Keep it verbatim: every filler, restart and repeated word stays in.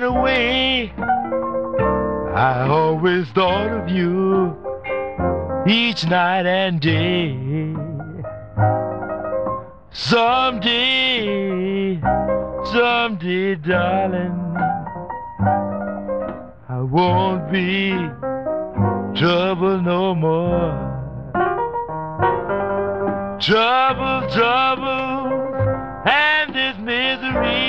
away, I always thought of you each night and day. Someday, someday, darling, I won't be trouble no more. Trouble, trouble, and this misery